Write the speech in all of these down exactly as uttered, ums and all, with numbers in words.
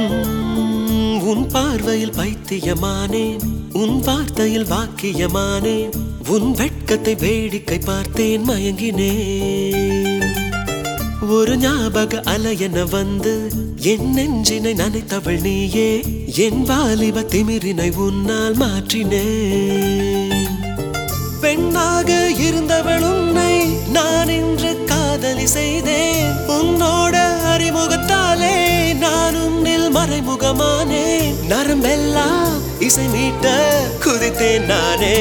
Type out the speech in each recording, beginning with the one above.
உம், உன் பார்வையில் பைத்தியமானேன், உன் வார்த்தையில் வாக்கியமானேன், உன் வெட்கத்தை வேடிக்கை பார்த்தேன் மயங்கினேன். ஒரு ஞாபக அலையென வந்து என் நெஞ்சினை நனைத்தவள் நீயே, என் வாலிப திமிரினை உன்னால் மாற்றினேன். பெண்ணாக இருந்தவள் உன்னை நான் இன்று காதலி செய்தேன். உன்னோட அறிமுகத்தாலே நான் உன்னில் மறைமுகமானேன். நரம்பெல்லாம் இசை மீட்ட குதித்தேன் நானே.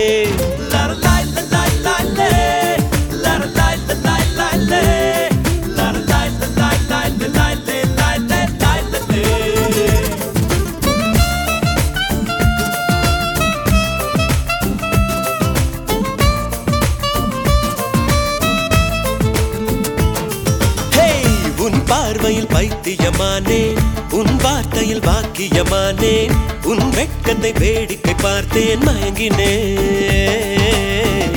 பார்வையில் பைத்தியமானேன், உன் வார்த்தையில் வாக்கியமானேன், உன் வெட்கத்தை வேடிக்கை பார்த்தேன் மயங்கினேன்.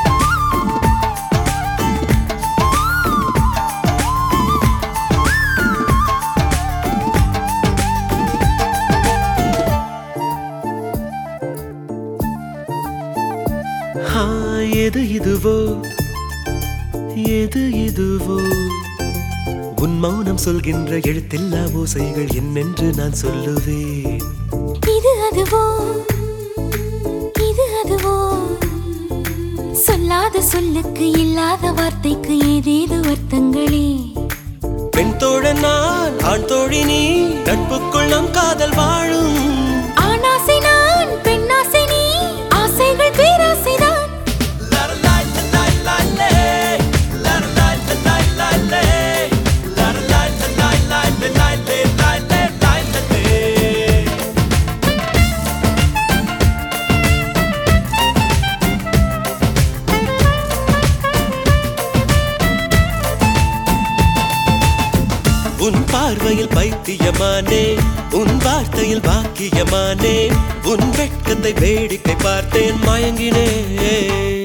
எது இதுவோ எது இதுவோ உன் மௌனம் சொல்கின்ற எழுத்தில்லா ஓசைகள் என்னென்று நான் சொல்லுவேன். இது அதுவோ இது அதுவோ சொல்லாத சொல்லுக்கு இல்லாத வார்த்தைக்கு ஏதேது அர்த்தங்களே. பெண் தோழன் நான், ஆண் தோழி நீ, நட்புக்குள் நம் காதல் வாழும். ஆணாசை நான், பெண்ணாசை நீ, ஆசைகள் பேராசைதான். உன் பார்வையில் பைத்தியமானேன், உன் வார்த்தையில் வாக்கியமானேன், உன் வெட்கத்தை வேடிக்கை பார்த்தேன் மயங்கினேன்.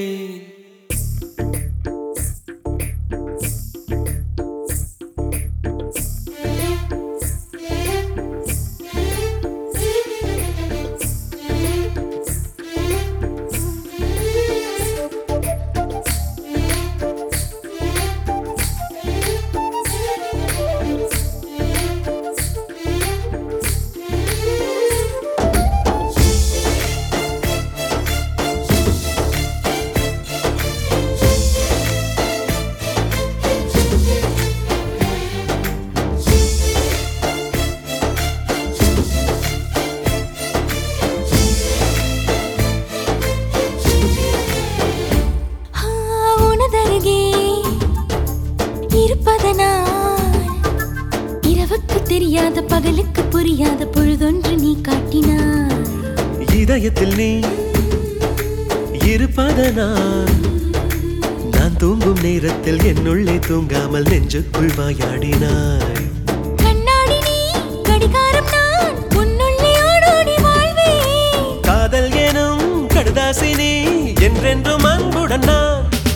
இரவுக்கு தெரியாத பகலுக்கு புரியாத பொழுதொன்று நீ காட்டினாய். இதயத்தில் நீ இருப்பதனால் நான் தூங்கும் நேரத்தில் என்னுள்ளே தூங்காமல் நெஞ்சுக்குள் வாயாடினாய். கண்ணாடி நீ, கடிகாரம் நான், உன்னுள்ளே ஓடோடி வாழ்வேன். காதல் எனும் கடுதாசி நீ, என்றென்றும் அன்புடன் நான்.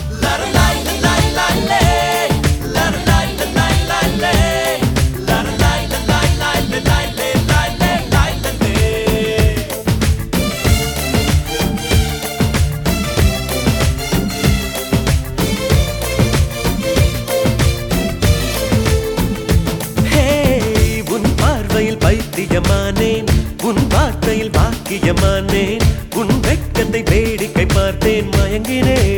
பைத்தியமானேன், உன் வார்த்தையில் வாக்கியமானேன், உன் வெட்கத்தை வேடிக்கை பார்த்தேன் மயங்கினேன்.